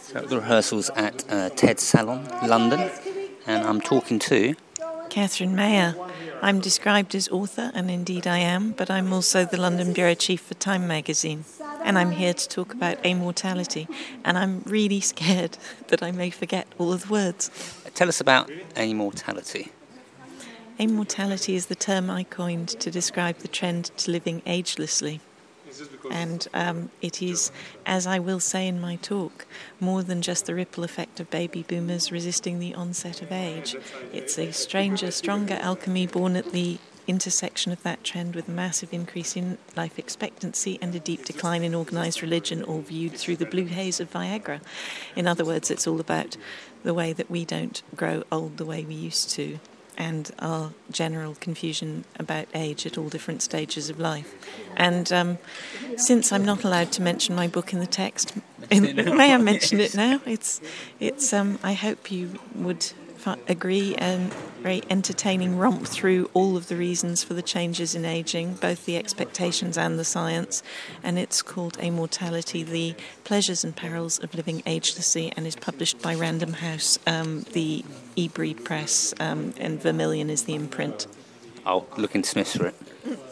So the rehearsal's at TED Salon, London, and I'm talking to... Catherine Mayer. I'm described as author, and indeed I am, but I'm also the London Bureau Chief for Time magazine. And I'm here to talk about amortality, and I'm really scared that I may forget all of the words. Tell us about amortality. Amortality is the term I coined to describe the trend to living agelessly. And it is, as I will say in my talk, more than just the ripple effect of baby boomers resisting the onset of age. It's a stranger, stronger alchemy born at the intersection of that trend with a massive increase in life expectancy and a deep decline in organised religion, all viewed through the blue haze of Viagra. In other words, it's all about the way that we don't grow old the way we used to, and our general confusion about age at all different stages of life. And since I'm not allowed to mention my book in the text, may I mention it now? It's. I hope you would agree, a very entertaining romp through all of the reasons for the changes in ageing, both the expectations and the science. And it's called Amortality, The Pleasures and Perils of Living Agelessly, and is published by Random House, the eBreed Press, and Vermilion is the imprint. I'll look into Smiths for it.